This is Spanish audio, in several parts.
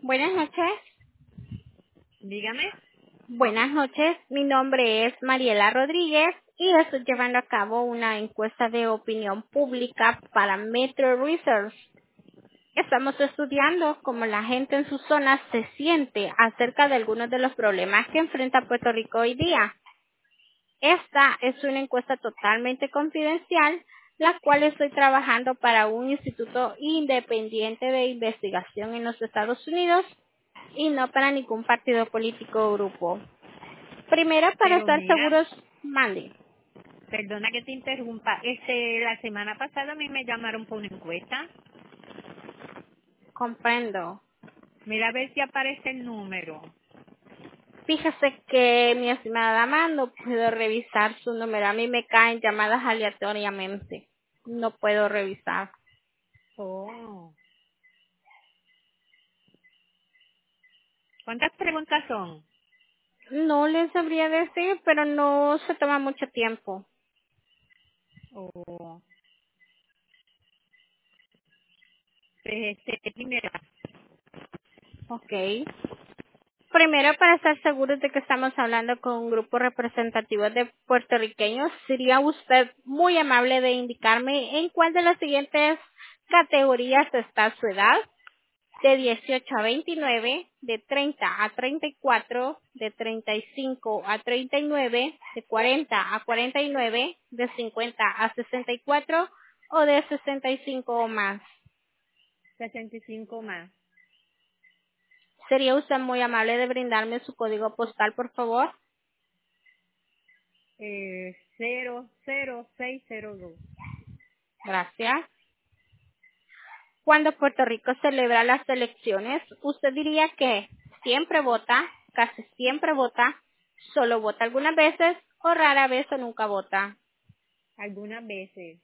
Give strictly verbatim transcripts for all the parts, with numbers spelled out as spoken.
Buenas noches. Dígame. Buenas noches. Mi nombre es Mariela Rodríguez y estoy llevando a cabo una encuesta de opinión pública para Metro Research. Estamos estudiando cómo la gente en su zona se siente acerca de algunos de los problemas que enfrenta Puerto Rico hoy día. Esta es una encuesta totalmente confidencial, la cual estoy trabajando para un instituto independiente de investigación en los Estados Unidos y no para ningún partido político o grupo. Primero, para Pero estar mira, seguros, mande. perdona que te interrumpa. Este, la semana pasada a mí me llamaron por una encuesta. Comprendo. Mira a ver si aparece el número. Fíjese que mi estimada dama no puedo revisar su número. A mí me caen llamadas aleatoriamente. No puedo revisar. Oh. ¿Cuántas preguntas son? No les sabría decir, pero no se toma mucho tiempo. Oh. Pues este, mira, Ok. Primero, para estar seguros de que estamos hablando con un grupo representativo de puertorriqueños, sería usted muy amable de indicarme en cuál de las siguientes categorías está su edad: de dieciocho a veintinueve, de treinta a treinta y cuatro, de treinta y cinco a treinta y nueve, de cuarenta a cuarenta y nueve, de cincuenta a sesenta y cuatro o de sesenta y cinco o más. sesenta y cinco más. Sería usted muy amable de brindarme su código postal, por favor. Eh, cero cero seis cero dos. Gracias. Cuando Puerto Rico celebra las elecciones, usted diría que siempre vota, casi siempre vota, solo vota algunas veces o rara vez o nunca vota. Algunas veces.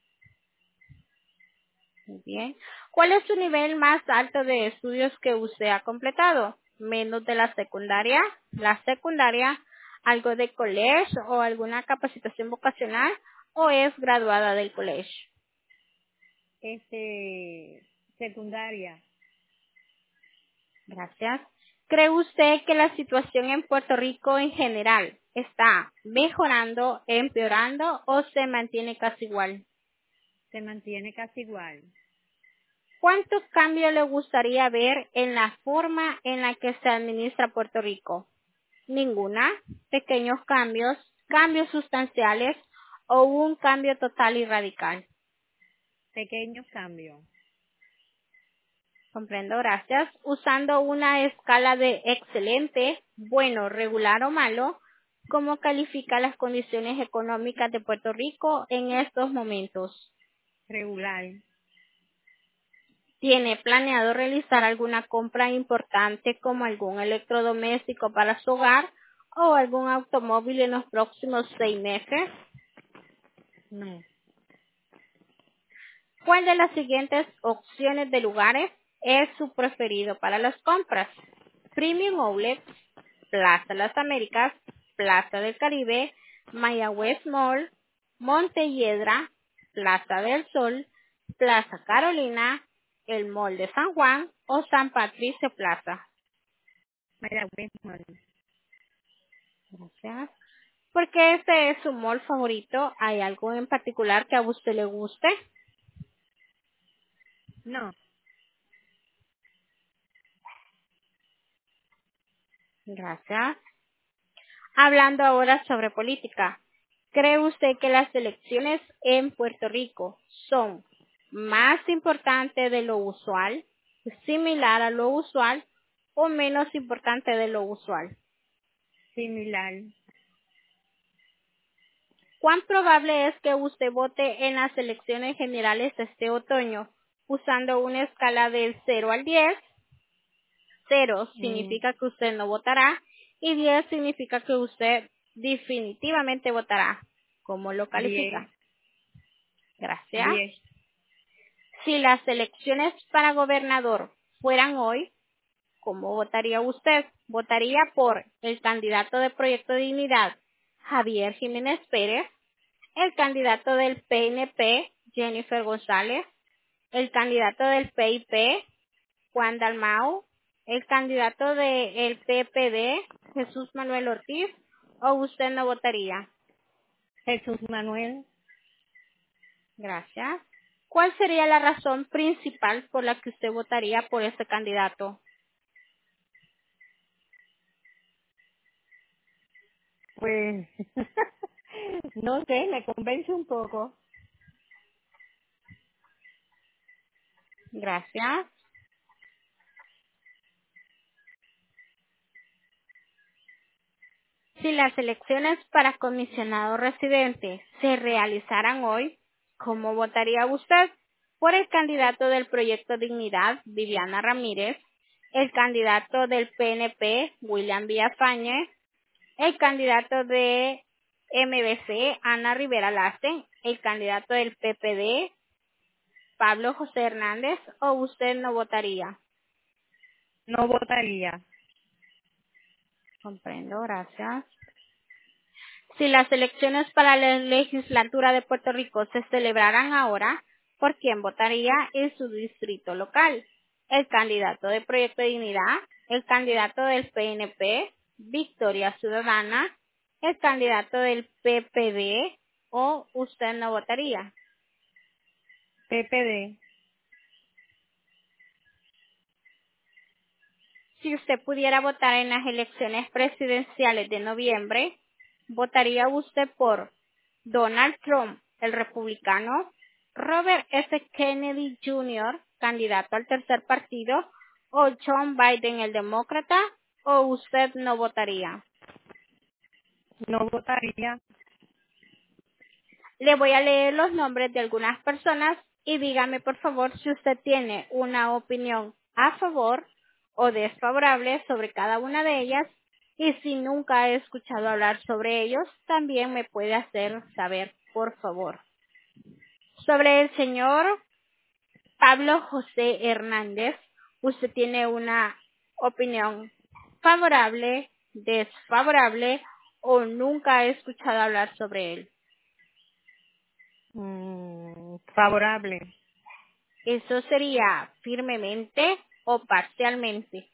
Muy bien. ¿Cuál es su nivel más alto de estudios que usted ha completado? ¿Menos de la secundaria, la secundaria, algo de colegio o alguna capacitación vocacional o es graduada del colegio? Este, secundaria. Gracias. ¿Cree usted que la situación en Puerto Rico en general está mejorando, empeorando o se mantiene casi igual? Se mantiene casi igual. ¿Cuántos cambios le gustaría ver en la forma en la que se administra Puerto Rico? Ninguna, pequeños cambios, cambios sustanciales o un cambio total y radical. Pequeños cambios. Comprendo, gracias. Usando una escala de excelente, bueno, regular o malo, ¿cómo califica las condiciones económicas de Puerto Rico en estos momentos? Regular. ¿Tiene planeado realizar alguna compra importante como algún electrodoméstico para su hogar o algún automóvil en los próximos seis meses? No. ¿Cuál de las siguientes opciones de lugares es su preferido para las compras? Premium Outlet, Plaza Las Américas, Plaza del Caribe, Mayagüez Mall, Montelledra, Plaza del Sol, Plaza Carolina, el Mall de San Juan o San Patricio Plaza. Mayagüez Mall. Gracias. ¿Por qué este es su mall favorito? ¿Hay algo en particular que a usted le guste? No. Gracias. Hablando ahora sobre política, ¿cree usted que las elecciones en Puerto Rico son más importantes de lo usual, similar a lo usual o menos importante de lo usual? Similar. ¿Cuán probable es que usted vote en las elecciones generales este otoño usando una escala del cero al diez? cero Mm, significa que usted no votará y diez significa que usted definitivamente votará. ¿Cómo lo diez. califica? Gracias. diez. Si las elecciones para gobernador fueran hoy, ¿cómo votaría usted? ¿Votaría por el candidato de Proyecto de Dignidad, Javier Jiménez Pérez, el candidato del P N P, Jennifer González, el candidato del P I P, Juan Dalmau, el candidato del P P D, Jesús Manuel Ortiz, o usted no votaría? Jesús Manuel. Gracias. ¿Cuál sería la razón principal por la que usted votaría por este candidato? Pues, no sé, me convence un poco. Gracias. Si las elecciones para comisionado residente se realizaran hoy, ¿cómo votaría usted? Por el candidato del Proyecto Dignidad, Viviana Ramírez, el candidato del P N P, William Villafañe, el candidato de M B C, Ana Rivera Lassen, el candidato del P P D, Pablo José Hernández, o usted no votaría. No votaría. Comprendo, gracias. Si las elecciones para la legislatura de Puerto Rico se celebraran ahora, ¿por quién votaría en su distrito local? El candidato de Proyecto de Dignidad, el candidato del P N P, Victoria Ciudadana, el candidato del P P D, o usted no votaría. P P D. Si usted pudiera votar en las elecciones presidenciales de noviembre, ¿votaría usted por Donald Trump, el republicano, Robert F. Kennedy junior, candidato al tercer partido, o John Biden, el demócrata, o usted no votaría? No votaría. Le voy a leer los nombres de algunas personas y dígame por favor si usted tiene una opinión a favor o desfavorable sobre cada una de ellas, y si nunca ha escuchado hablar sobre ellos, también me puede hacer saber, por favor. Sobre el señor Pablo José Hernández, ¿usted tiene una opinión favorable, desfavorable o nunca ha escuchado hablar sobre él? Mm, favorable. Eso sería firmemente o parcialmente.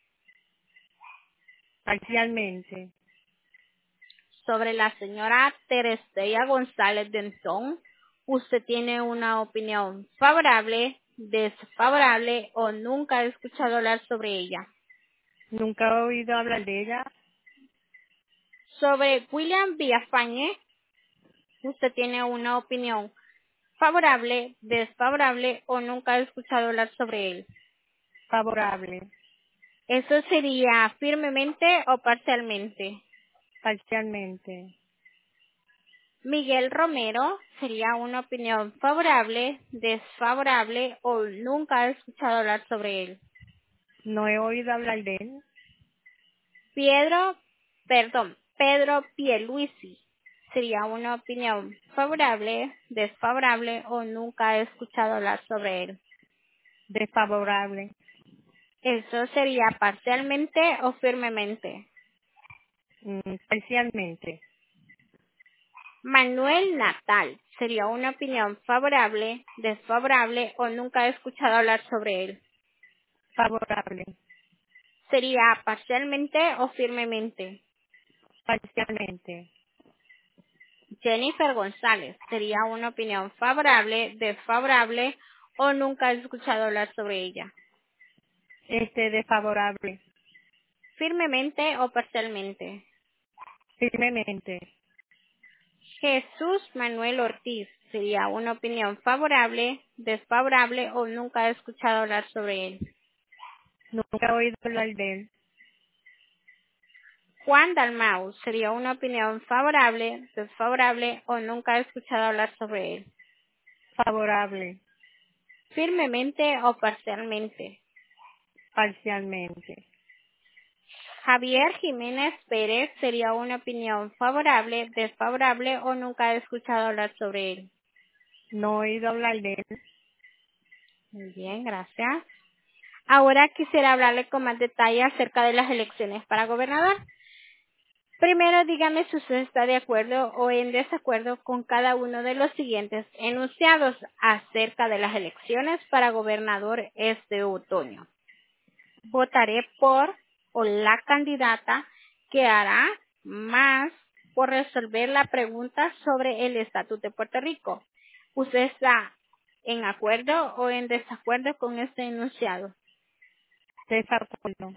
Parcialmente. Sobre la señora Terestea González Dentón, ¿usted tiene una opinión favorable, desfavorable o nunca ha escuchado hablar sobre ella? Nunca he oído hablar de ella. Sobre William Villafañe, ¿usted tiene una opinión favorable, desfavorable o nunca ha escuchado hablar sobre él? Favorable. Eso sería firmemente o parcialmente. Parcialmente. Miguel Romero, sería una opinión favorable, desfavorable o nunca ha escuchado hablar sobre él. No he oído hablar de él. Pedro, perdón, Pedro Pierluisi, sería una opinión favorable, desfavorable o nunca ha escuchado hablar sobre él. Desfavorable. Eso sería parcialmente o firmemente. Mm, parcialmente. Manuel Natal, sería una opinión favorable, desfavorable o nunca ha escuchado hablar sobre él. Favorable. Sería parcialmente o firmemente. Parcialmente. Jennifer González, sería una opinión favorable, desfavorable o nunca has escuchado hablar sobre ella. Este, desfavorable. Firmemente o parcialmente. Firmemente. Jesús Manuel Ortiz, sería una opinión favorable, desfavorable o nunca he escuchado hablar sobre él. Nunca he oído hablar de él. Juan Dalmau, sería una opinión favorable, desfavorable o nunca he escuchado hablar sobre él. Favorable. Firmemente o parcialmente. Parcialmente. Javier Jiménez Pérez, sería una opinión favorable, desfavorable o nunca he escuchado hablar sobre él. No he oído hablar de él. Muy bien, gracias. Ahora quisiera hablarle con más detalle acerca de las elecciones para gobernador. Primero, dígame si usted está de acuerdo o en desacuerdo con cada uno de los siguientes enunciados acerca de las elecciones para gobernador este otoño. Votaré por o la candidata que hará más por resolver la pregunta sobre el estatus de Puerto Rico. ¿Usted está en acuerdo o en desacuerdo con este enunciado? Desacuerdo.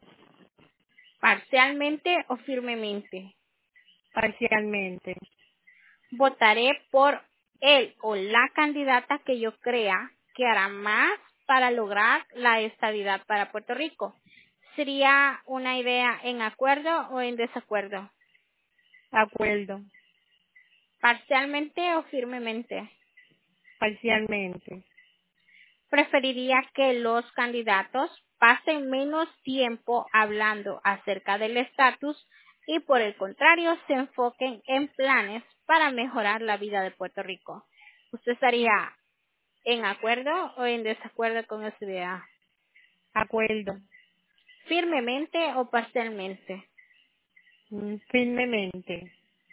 Parcialmente o firmemente. Parcialmente. Votaré por él o la candidata que yo crea que hará más para lograr la estabilidad para Puerto Rico. ¿Sería una idea en acuerdo o en desacuerdo? Acuerdo. Parcialmente o firmemente. Parcialmente. Preferiría que los candidatos pasen menos tiempo hablando acerca del estatus y por el contrario se enfoquen en planes para mejorar la vida de Puerto Rico. ¿Usted estaría en acuerdo o en desacuerdo con esta idea? Acuerdo. ¿Firmemente o parcialmente? Mm, Firmemente.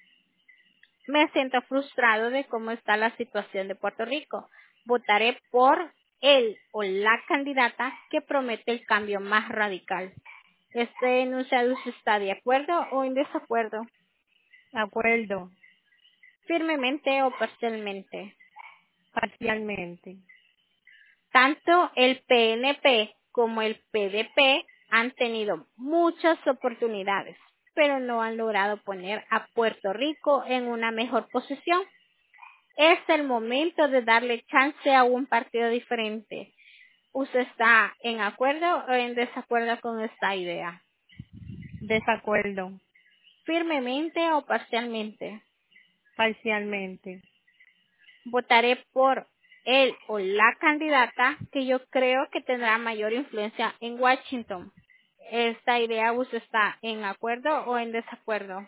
Me siento frustrado de cómo está la situación de Puerto Rico. Votaré por él o la candidata que promete el cambio más radical. ¿Este enunciado usted está de acuerdo o en desacuerdo? Acuerdo. ¿Firmemente o parcialmente? Parcialmente. Tanto el P N P como el P D P han tenido muchas oportunidades, pero no han logrado poner a Puerto Rico en una mejor posición. Es el momento de darle chance a un partido diferente. ¿Usted está en acuerdo o en desacuerdo con esta idea? Desacuerdo. ¿Firmemente o parcialmente? Parcialmente. Votaré por él o la candidata que yo creo que tendrá mayor influencia en Washington. ¿Esta idea usted está en acuerdo o en desacuerdo?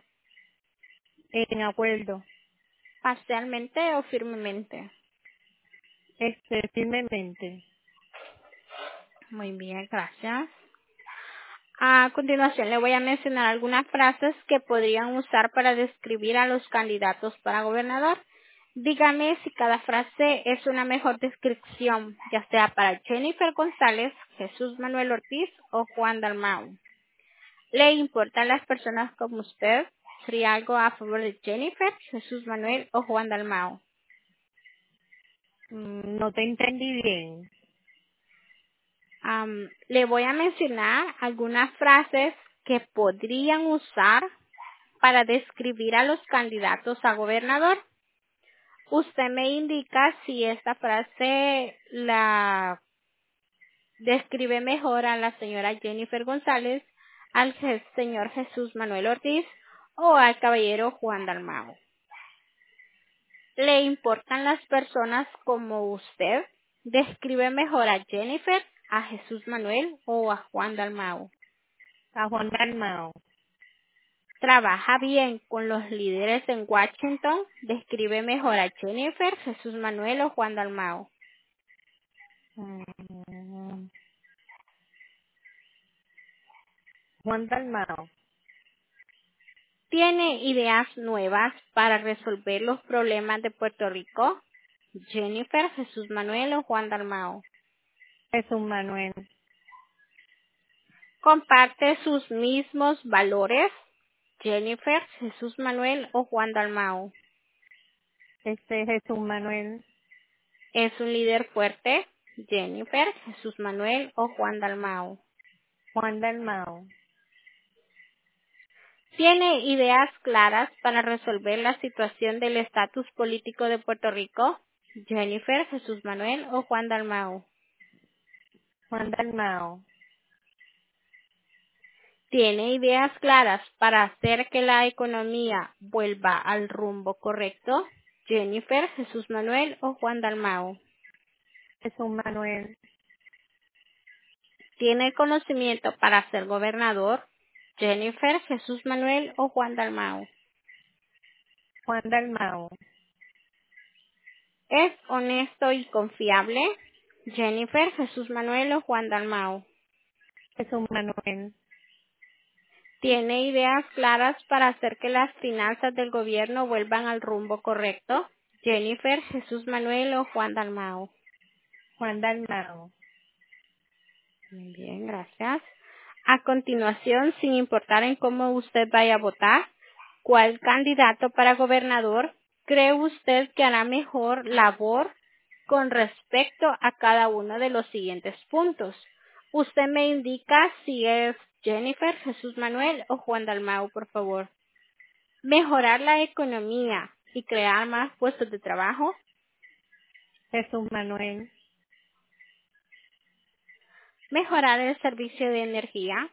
En acuerdo. ¿Parcialmente o firmemente? Este, firmemente. Muy bien, gracias. A continuación le voy a mencionar algunas frases que podrían usar para describir a los candidatos para gobernador. Dígame si cada frase es una mejor descripción, ya sea para Jennifer González, Jesús Manuel Ortiz o Juan Dalmau. ¿Le importan las personas como usted? ¿Sería algo a favor de Jennifer, Jesús Manuel o Juan Dalmau? Mm, No te entendí bien. Am, le voy a mencionar algunas frases que podrían usar para describir a los candidatos a gobernador. Usted me indica si esta frase la describe mejor a la señora Jennifer González, al je- señor Jesús Manuel Ortiz o al caballero Juan Dalmau. ¿Le importan las personas como usted? ¿Describe mejor a Jennifer, a Jesús Manuel o a Juan Dalmau? A Juan Dalmau. Trabaja bien con los líderes en Washington. Describe mejor a Jennifer, Jesús Manuel o Juan Dalmau. Mm, Juan Dalmau. ¿Tiene ideas nuevas para resolver los problemas de Puerto Rico? Jennifer, Jesús Manuel o Juan Dalmau. Jesús Manuel. ¿Comparte sus mismos valores? Jennifer, Jesús Manuel o Juan Dalmau. Este, Jesús Manuel. ¿Es un líder fuerte? Jennifer, Jesús Manuel o Juan Dalmau. Juan Dalmau. ¿Tiene ideas claras para resolver la situación del estatus político de Puerto Rico? Jennifer, Jesús Manuel o Juan Dalmau. Juan Dalmau. ¿Tiene ideas claras para hacer que la economía vuelva al rumbo correcto? Jennifer, Jesús Manuel o Juan Dalmau. Jesús Manuel. ¿Tiene conocimiento para ser gobernador? Jennifer, Jesús Manuel o Juan Dalmau. Juan Dalmau. ¿Es honesto y confiable? Jennifer, Jesús Manuel o Juan Dalmau. Jesús Manuel. ¿Tiene ideas claras para hacer que las finanzas del gobierno vuelvan al rumbo correcto? Jennifer, Jesús Manuel o Juan Dalmau. Juan Dalmau. Muy bien, gracias. A continuación, sin importar en cómo usted vaya a votar, cuál candidato para gobernador cree usted que hará mejor labor con respecto a cada uno de los siguientes puntos. Usted me indica si es Jennifer, Jesús Manuel o Juan Dalmau, por favor. Mejorar la economía y crear más puestos de trabajo. Jesús Manuel. Mejorar el servicio de energía.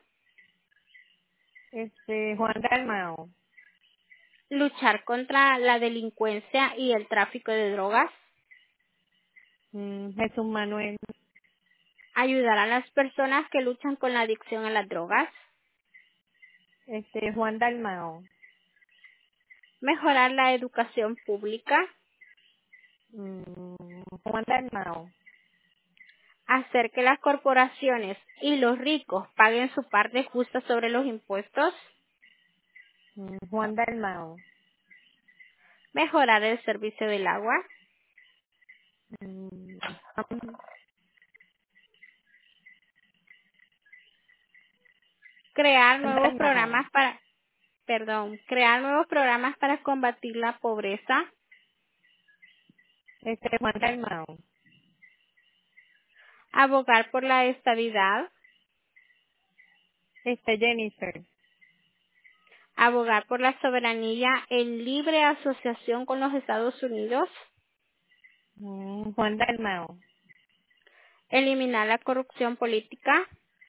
Este, Juan Dalmao. Luchar contra la delincuencia y el tráfico de drogas. Mm, Jesús Manuel. Ayudar a las personas que luchan con la adicción a las drogas. Este, Juan Dalmao. Mejorar la educación pública. Mm, Juan Dalmao. Hacer que las corporaciones y los ricos paguen su parte justa sobre los impuestos. Mm, Juan Dalmao. Mejorar el servicio del agua. Mm, Crear Juan nuevos Dalmao. programas para, perdón, crear nuevos programas para combatir la pobreza. Este, Juan Dalmao. Abogar por la estabilidad. Este, Jennifer. Abogar por la soberanía en libre asociación con los Estados Unidos. Mm, Juan Dalmao. Eliminar la corrupción política.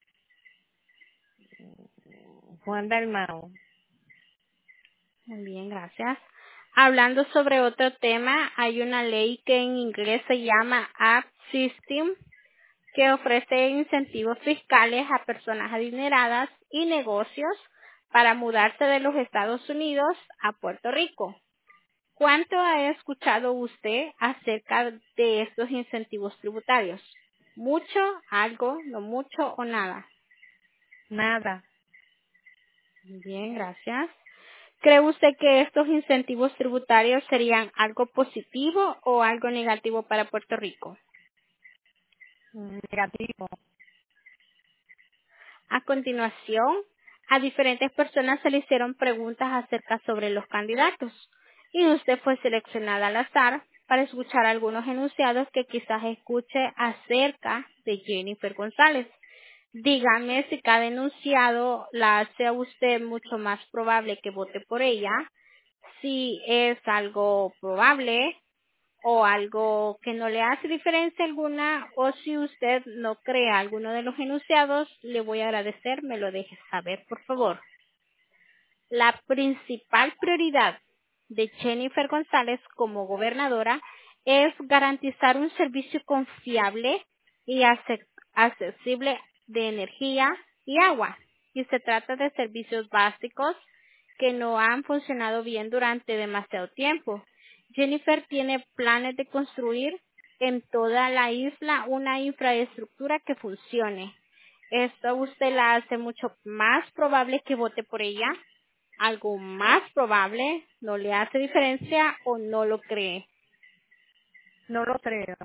Juan Dalmao. Muy bien, gracias. Hablando sobre otro tema, hay una ley que en inglés se llama Act System, que ofrece incentivos fiscales a personas adineradas y negocios para mudarse de los Estados Unidos a Puerto Rico. ¿Cuánto ha escuchado usted acerca de estos incentivos tributarios? ¿Mucho, algo, no mucho o nada? Nada. Bien, gracias. ¿Cree usted que estos incentivos tributarios serían algo positivo o algo negativo para Puerto Rico? Mm, Negativo. A continuación, a diferentes personas se le hicieron preguntas acerca sobre los candidatos y usted fue seleccionada al azar para escuchar algunos enunciados que quizás escuche acerca de Jennifer González. Dígame si cada enunciado la hace a usted mucho más probable que vote por ella, si es algo probable o algo que no le hace diferencia alguna, o si usted no cree alguno de los enunciados, le voy a agradecer, me lo deje saber, por favor. La principal prioridad de Jennifer González como gobernadora es garantizar un servicio confiable y ace- accesible de energía y agua. Y se trata de servicios básicos que no han funcionado bien durante demasiado tiempo. Jennifer tiene planes de construir en toda la isla una infraestructura que funcione. Esto a usted la hace mucho más probable que vote por ella, algo más probable, no le hace diferencia o no lo cree. No lo creo.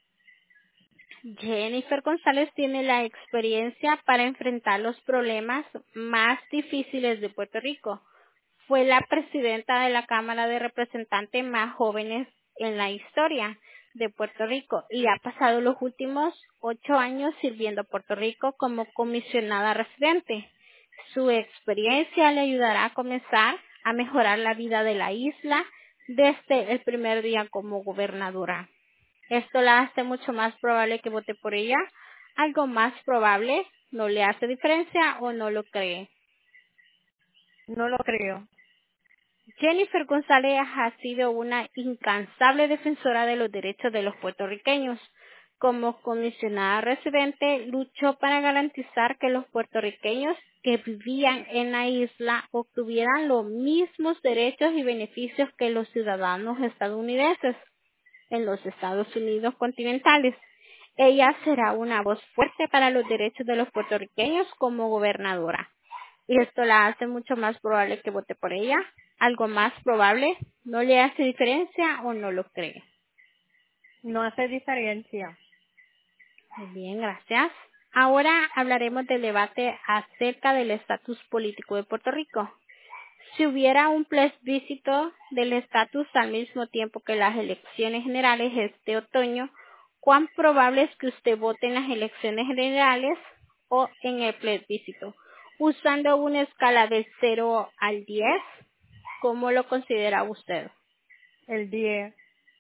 Jennifer González tiene la experiencia para enfrentar los problemas más difíciles de Puerto Rico. Fue la presidenta de la Cámara de Representantes más jóvenes en la historia de Puerto Rico y ha pasado los últimos ocho años sirviendo a Puerto Rico como comisionada residente. Su experiencia le ayudará a comenzar a mejorar la vida de la isla desde el primer día como gobernadora. Esto la hace mucho más probable que vote por ella. Algo más probable, no le hace diferencia o no lo cree. No lo creo. Jennifer González ha sido una incansable defensora de los derechos de los puertorriqueños. Como comisionada residente, luchó para garantizar que los puertorriqueños que vivían en la isla obtuvieran los mismos derechos y beneficios que los ciudadanos estadounidenses en los Estados Unidos continentales. Ella será una voz fuerte para los derechos de los puertorriqueños como gobernadora. Y esto la hace mucho más probable que vote por ella. Algo más probable, no le hace diferencia o no lo cree. No hace diferencia. Muy bien, gracias. Ahora hablaremos del debate acerca del estatus político de Puerto Rico. Si hubiera un plebiscito del estatus al mismo tiempo que las elecciones generales este otoño, ¿cuán probable es que usted vote en las elecciones generales o en el plebiscito? Usando una escala de cero al diez, ¿cómo lo considera usted? El diez.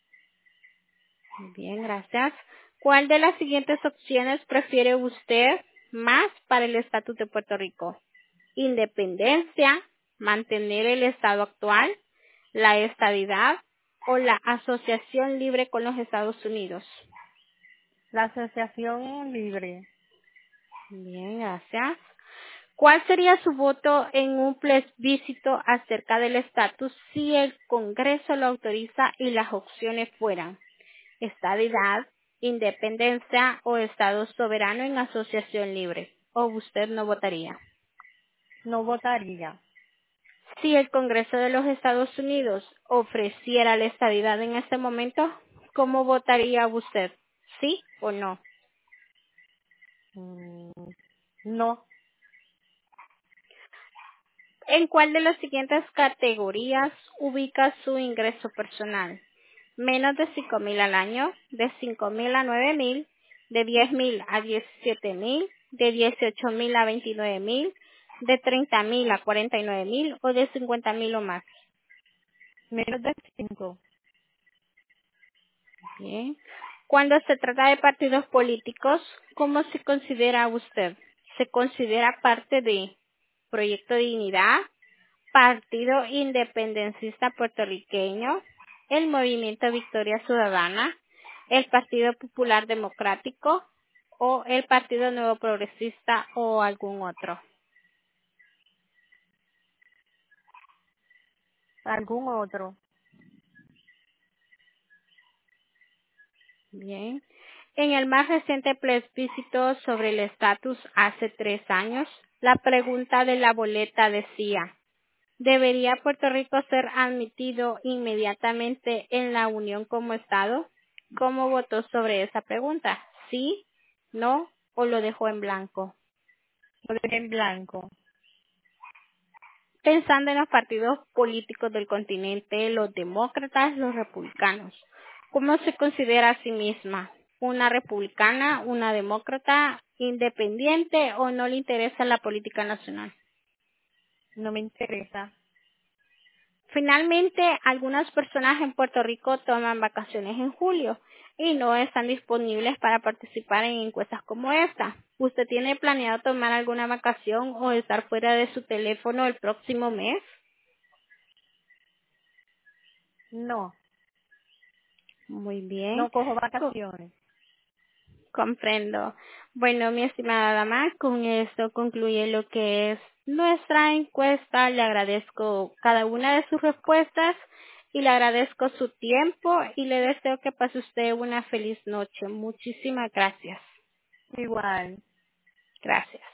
Bien, gracias. ¿Cuál de las siguientes opciones prefiere usted más para el estatus de Puerto Rico? Independencia, mantener el estado actual, la estadidad o la asociación libre con los Estados Unidos. La asociación libre. Bien, gracias. ¿Cuál sería su voto en un plebiscito acerca del estatus si el Congreso lo autoriza y las opciones fueran estadidad, independencia o estado soberano en asociación libre? ¿O usted no votaría? No votaría. Si el Congreso de los Estados Unidos ofreciera la estadidad en este momento, ¿cómo votaría usted? ¿Sí o no? Mm, no. ¿En cuál de las siguientes categorías ubica su ingreso personal? Menos de cinco mil al año, de cinco mil a nueve mil, de diez mil a diecisiete mil, de dieciocho mil a veintinueve mil, de treinta mil a cuarenta y nueve mil o de cincuenta mil o más. Menos de cinco. Bien. Cuando se trata de partidos políticos, ¿cómo se considera usted? ¿Se considera parte de Proyecto Dignidad, Partido Independentista Puertorriqueño, el Movimiento Victoria Ciudadana, el Partido Popular Democrático o el Partido Nuevo Progresista o algún otro? Algún otro. Bien. En el más reciente plebiscito sobre el estatus hace tres años, la pregunta de la boleta decía: ¿debería Puerto Rico ser admitido inmediatamente en la Unión como Estado? ¿Cómo votó sobre esa pregunta? ¿Sí, no o lo dejó en blanco? Lo dejé en blanco. Pensando en los partidos políticos del continente, los demócratas, los republicanos, ¿cómo se considera a sí misma? ¿Una republicana, una demócrata, independiente o no le interesa la política nacional? No me interesa. Finalmente, algunas personas en Puerto Rico toman vacaciones en julio y no están disponibles para participar en encuestas como esta. ¿Usted tiene planeado tomar alguna vacación o estar fuera de su teléfono el próximo mes? No. Muy bien. No cojo Co- vacaciones. Comprendo. Bueno, mi estimada dama, con esto concluye lo que es nuestra encuesta. Le agradezco cada una de sus respuestas y le agradezco su tiempo y le deseo que pase usted una feliz noche. Muchísimas gracias. Igual. Gracias.